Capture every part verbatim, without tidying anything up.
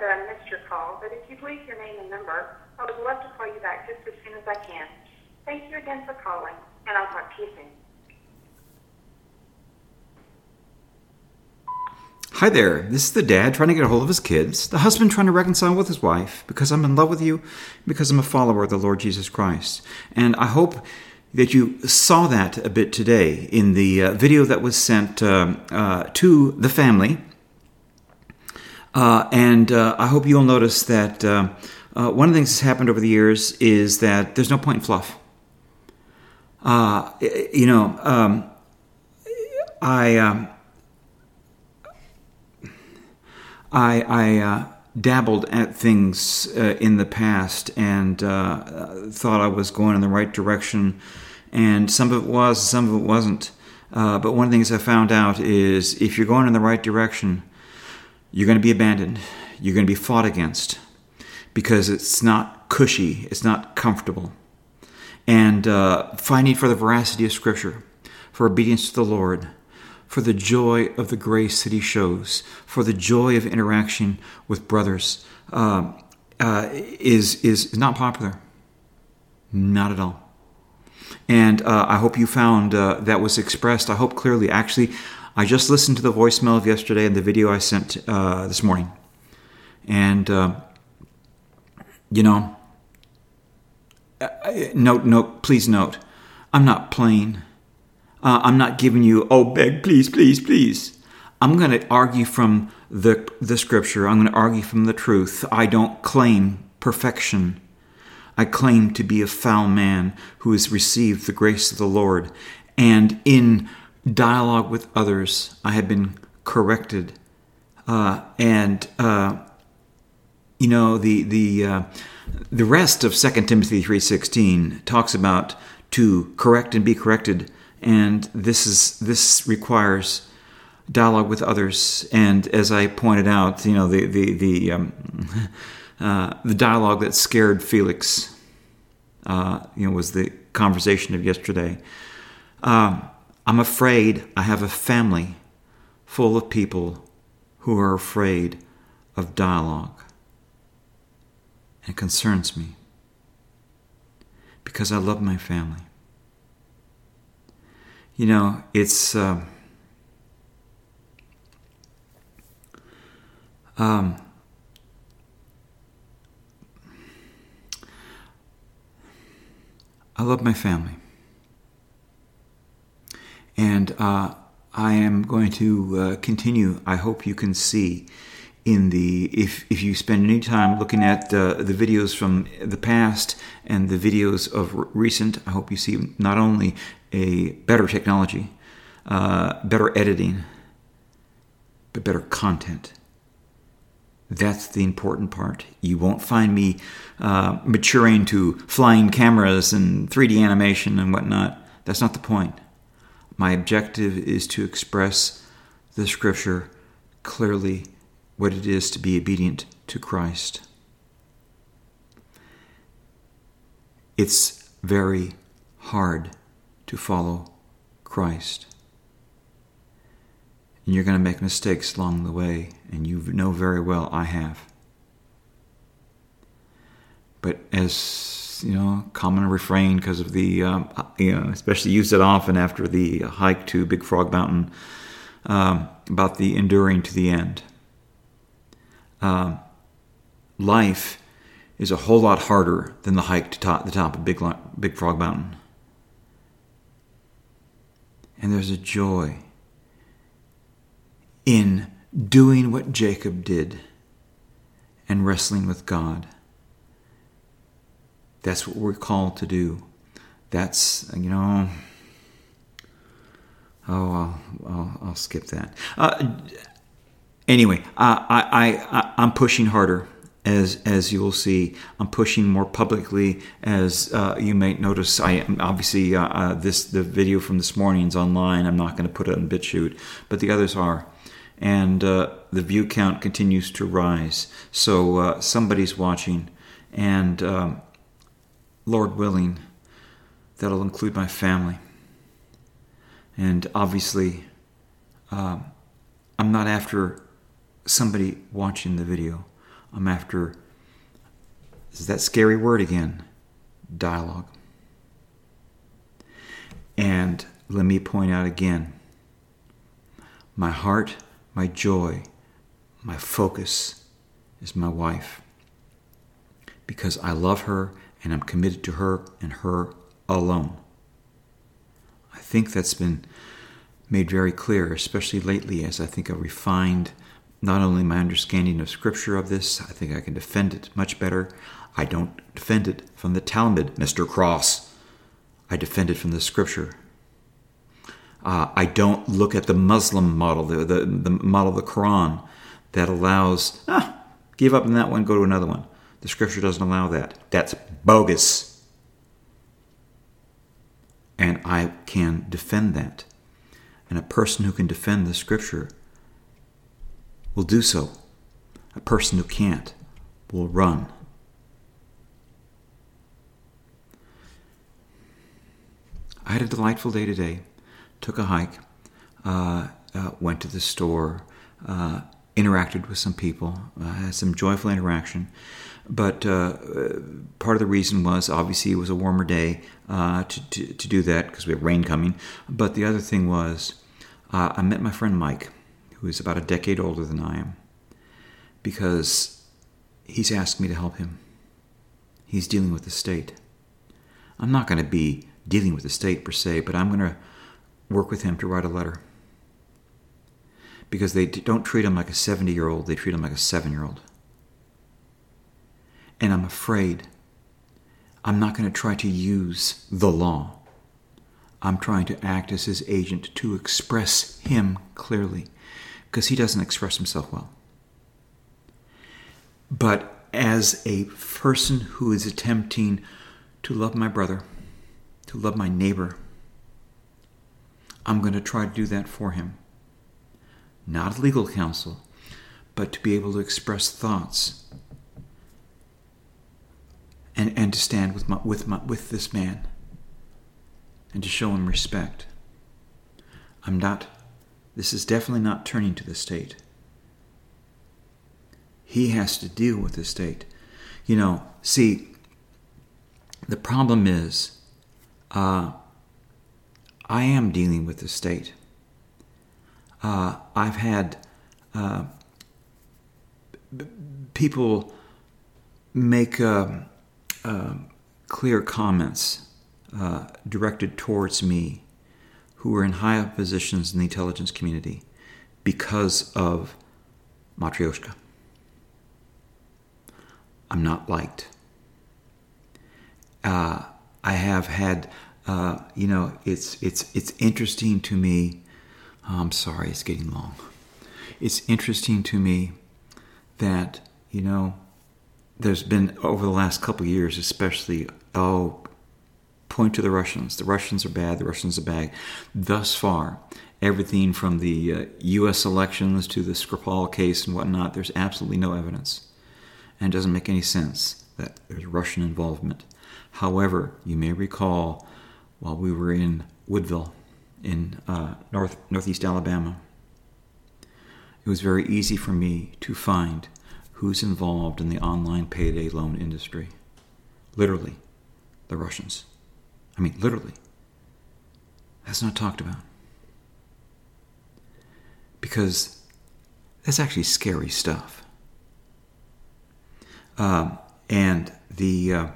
that I missed your call, but if you'd leave your name and number, I would love to call you back just as soon as I can. Thank you again for calling, and I'll talk to you soon. Hi there, this is the dad trying to get a hold of his kids, the husband trying to reconcile with his wife, because I'm in love with you, because I'm a follower of the Lord Jesus Christ. And I hope that you saw that a bit today in the uh, video that was sent uh, uh, to the family. Uh, and uh, I hope you'll notice that uh, uh, one of the things that's happened over the years is that there's no point in fluff. Uh, you know, um, I... Um, I, I uh, dabbled at things uh, in the past and uh, thought I was going in the right direction, and some of it was, some of it wasn't. Uh, but one of the things I found out is if you're going in the right direction, you're going to be abandoned. You're going to be fought against because it's not cushy, it's not comfortable. And uh, fighting for the veracity of Scripture, for obedience to the Lord, for the joy of the grace that he shows, for the joy of interaction with brothers, uh, uh, is is not popular. Not at all. And uh, I hope you found uh, that was expressed, I hope clearly. Actually, I just listened to the voicemail of yesterday and the video I sent uh, this morning. And, uh, you know, note, note, please note, I'm not playing. Uh, I'm not giving you, oh, beg, please, please, please. I'm going to argue from the the Scripture. I'm going to argue from the truth. I don't claim perfection. I claim to be a foul man who has received the grace of the Lord. And in dialogue with others, I have been corrected. Uh, and, uh, you know, the the uh, the rest of Second Timothy three sixteen talks about to correct and be corrected. And this is this requires dialogue with others. And as I pointed out, you know, the the the um, uh, the dialogue that scared Felix, uh, you know, was the conversation of yesterday. Um, I'm afraid I have a family full of people who are afraid of dialogue. It concerns me because I love my family. You know, it's um, um, I love my family, and uh, I am going to uh, continue. I hope you can see in the if if you spend any time looking at uh, the videos from the past and the videos of r- recent. I hope you see not only a better technology, uh, better editing, but better content. That's the important part. You won't find me uh, maturing to flying cameras and three D animation and whatnot. That's not the point. My objective is to express the Scripture clearly, what it is to be obedient to Christ. It's very hard to follow Christ. And you're going to make mistakes along the way, and you know very well I have. But as, you know, common refrain because of the, um, you know, especially used it often after the hike to Big Frog Mountain, um, about the enduring to the end. Um, life is a whole lot harder than the hike to top, the top of Big, Big Frog Mountain. And there's a joy in doing what Jacob did and wrestling with God. That's what we're called to do. That's, you know, oh, I'll, I'll, I'll skip that. Uh, anyway, I, I, I, I'm pushing harder. As as you will see, I'm pushing more publicly. As uh, you may notice, I am obviously uh, uh, this the video from this morning is online. I'm not going to put it on BitChute, but the others are, and uh, the view count continues to rise. So uh, somebody's watching, and um, Lord willing, that'll include my family. And obviously, uh, I'm not after somebody watching the video. I'm after, is that scary word again? Dialogue. And let me point out again, my heart, my joy, my focus is my wife. Because I love her and I'm committed to her and her alone. I think that's been made very clear, especially lately, as I think I've refined not only my understanding of Scripture of this, I think I can defend it much better. I don't defend it from the Talmud, Mister Cross. I defend it from the Scripture. Uh, I don't look at the Muslim model, the, the, the model of the Quran that allows, ah, give up on that one, go to another one. The Scripture doesn't allow that. That's bogus. And I can defend that. And a person who can defend the Scripture will do so. A person who can't will run. I had a delightful day today. Took a hike, uh, uh, went to the store, uh, interacted with some people, uh, had some joyful interaction. But uh, part of the reason was, obviously, it was a warmer day uh, to, to, to do that because we have rain coming. But the other thing was, uh, I met my friend Mike, who is about a decade older than I am, because he's asked me to help him. He's dealing with the state. I'm not going to be dealing with the state per se, but I'm going to work with him to write a letter. Because they don't treat him like a seventy-year-old, they treat him like a seven-year-old. And I'm afraid I'm not going to try to use the law. I'm trying to act as his agent to express him clearly, because he doesn't express himself well. But as a person who is attempting to love my brother, to love my neighbor, I'm going to try to do that for him. Not a legal counsel, but to be able to express thoughts and, and to stand with my, with my, with this man and to show him respect. I'm not, this is definitely not turning to the state. He has to deal with the state. You know, see, the problem is, uh, I am dealing with the state. Uh, I've had uh, b- people make uh, uh, clear comments uh, directed towards me who are in high positions in the intelligence community because of Matryoshka. I'm not liked. Uh, I have had, uh, you know, it's it's it's interesting to me. Oh, I'm sorry, it's getting long. It's interesting to me that, you know, there's been, over the last couple of years especially, oh, point to the Russians. The Russians are bad, the Russians are bad. Thus far, everything from the uh, U S elections to the Skripal case and whatnot, there's absolutely no evidence. And it doesn't make any sense that there's Russian involvement. However, you may recall, while we were in Woodville, in uh, north northeast Alabama, it was very easy for me to find who's involved in the online payday loan industry. Literally, the Russians. I mean, literally. That's not talked about. Because that's actually scary stuff. Um, and the... Uh,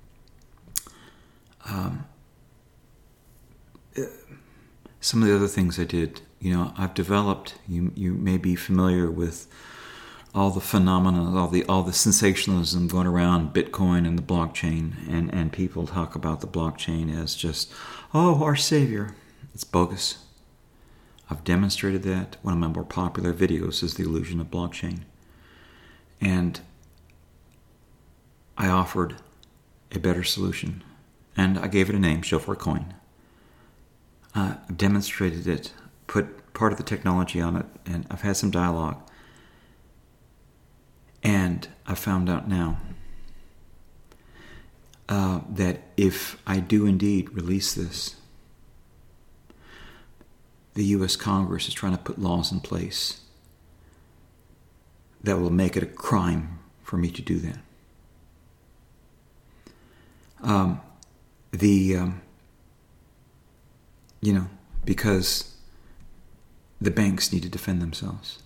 um, uh, Some of the other things I did, you know, I've developed, you you may be familiar with all the phenomena, all the all the sensationalism going around Bitcoin and the blockchain, and, and people talk about the blockchain as just, oh, our savior. It's bogus. I've demonstrated that. One of my more popular videos is The Illusion of Blockchain. And I offered a better solution. And I gave it a name, Shofar Coin. Uh, demonstrated it, put part of the technology on it, and I've had some dialogue. And I found out now uh, that if I do indeed release this, the U S Congress is trying to put laws in place that will make it a crime for me to do that. Um, the, um, you know, because the banks need to defend themselves.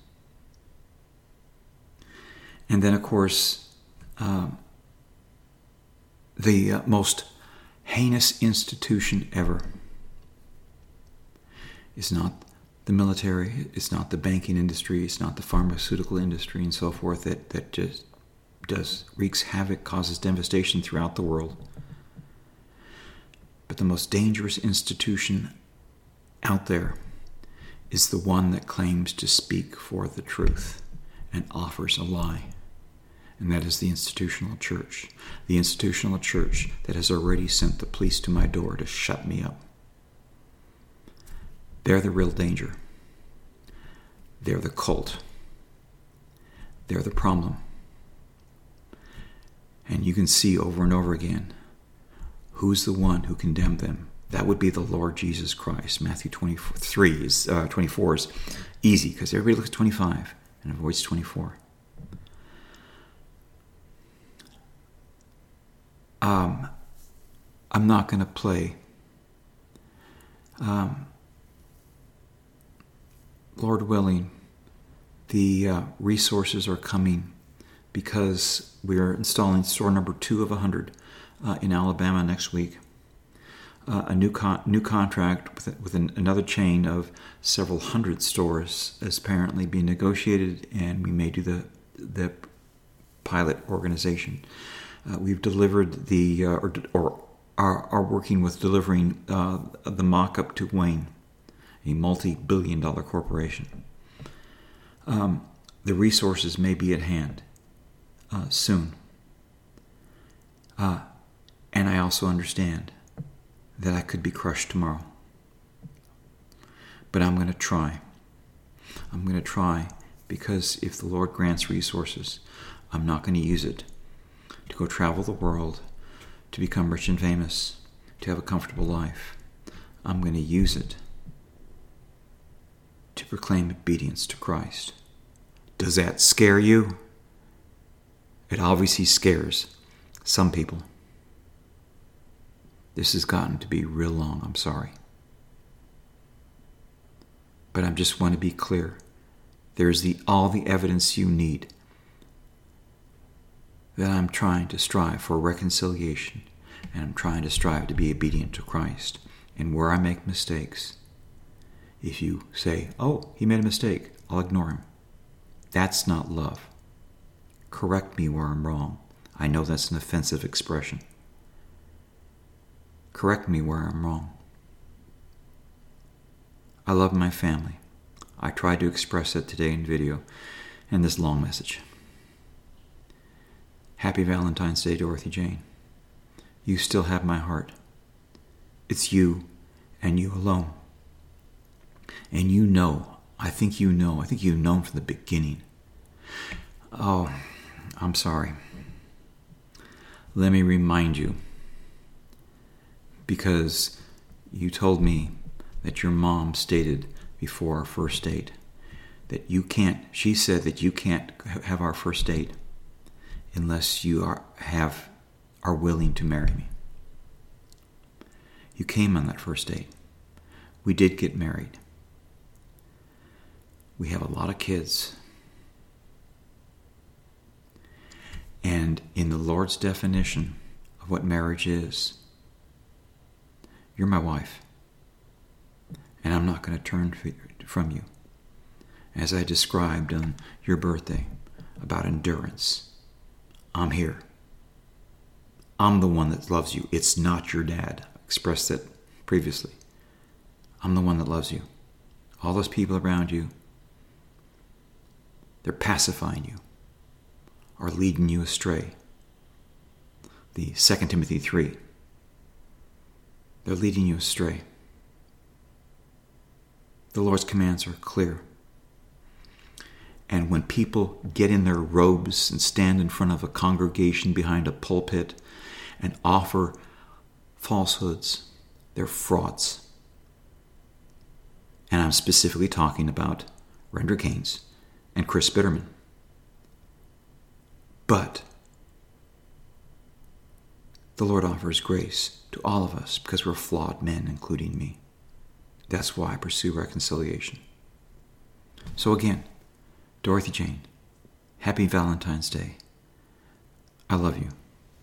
And then, of course, um, the uh, most heinous institution ever is not the military, it's not the banking industry, it's not the pharmaceutical industry and so forth that, that just does wreaks havoc, causes devastation throughout the world. But the most dangerous institution out there is the one that claims to speak for the truth and offers a lie. And that is the institutional church. The institutional church that has already sent the police to my door to shut me up. They're the real danger. They're the cult. They're the problem. And you can see over and over again who's the one who condemned them. That would be the Lord Jesus Christ. Matthew twenty-three is, uh, twenty-four is easy because everybody looks at twenty-five and avoids twenty-four. Um, I'm not going to play. Um, Lord willing, the uh, resources are coming because we're installing store number two of one hundred uh, in Alabama next week. Uh, a new con- new contract with, with an, another chain of several hundred stores is apparently being negotiated, and we may do the the pilot organization. Uh, we've delivered the uh, or, or are, are working with delivering uh, the mock-up to Wayne, a multi-billion dollar corporation. Um, the resources may be at hand uh, soon. Uh, and I also understand that I could be crushed tomorrow. But I'm going to try. I'm going to try because if the Lord grants resources, I'm not going to use it to go travel the world, to become rich and famous, to have a comfortable life. I'm going to use it to proclaim obedience to Christ. Does that scare you? It obviously scares some people. This has gotten to be real long, I'm sorry. But I just want to be clear. There's the all the evidence you need that I'm trying to strive for reconciliation, and I'm trying to strive to be obedient to Christ. And where I make mistakes, if you say, oh, he made a mistake, I'll ignore him. That's not love. Correct me where I'm wrong. I know that's an offensive expression. Correct me where I'm wrong. I love my family. I tried to express that today in video and this long message. Happy Valentine's Day, Dorothy Jane. You still have my heart. It's you and you alone. And you know, I think you know, I think you've known from the beginning. Oh, I'm sorry. Let me remind you, because you told me that your mom stated before our first date that you can't, she said that you can't have our first date unless you are have are willing to marry me. You came on that first date. We did get married. We have a lot of kids. And in the Lord's definition of what marriage is, you're my wife. And I'm not going to turn from you. As I described on your birthday about endurance, I'm here. I'm the one that loves you. It's not your dad. I expressed that previously. I'm the one that loves you. All those people around you, they're pacifying you or leading you astray. The Second Timothy three. They're leading you astray. The Lord's commands are clear. And when people get in their robes and stand in front of a congregation behind a pulpit and offer falsehoods, they're frauds. And I'm specifically talking about Render Gaines and Chris Bitterman. But the Lord offers grace to all of us because we're flawed men, including me. That's why I pursue reconciliation. So again, Dorothy Jane, happy Valentine's Day. I love you.